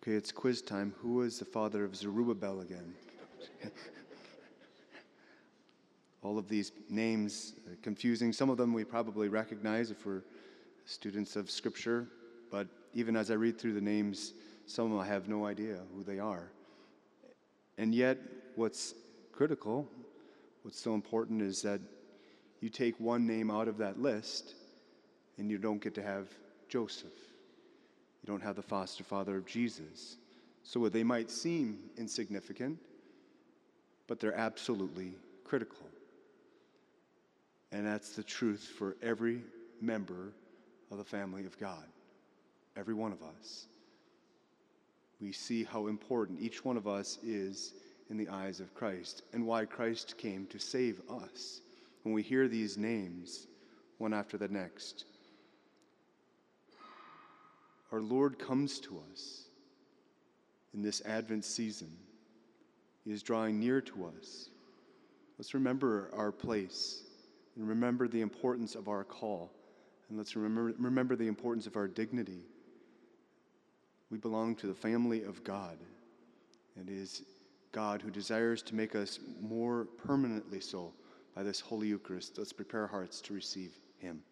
Okay, it's quiz time. Who is the father of Zerubbabel again? All of these names, confusing. Some of them we probably recognize if we're students of Scripture, but even as I read through the names, some of them I have no idea who they are. And yet, what's critical, what's so important is that you take one name out of that list and you don't get to have Joseph. You don't have the foster father of Jesus. So they might seem insignificant, but they're absolutely critical. And that's the truth for every member of the family of God, every one of us. We see how important each one of us is in the eyes of Christ and why Christ came to save us. When we hear these names, one after the next, our Lord comes to us in this Advent season. He is drawing near to us. Let's remember our place and remember the importance of our call. And let's remember the importance of our dignity. We belong to the family of God. It is God who desires to make us more permanently so by this Holy Eucharist. Let's prepare our hearts to receive Him.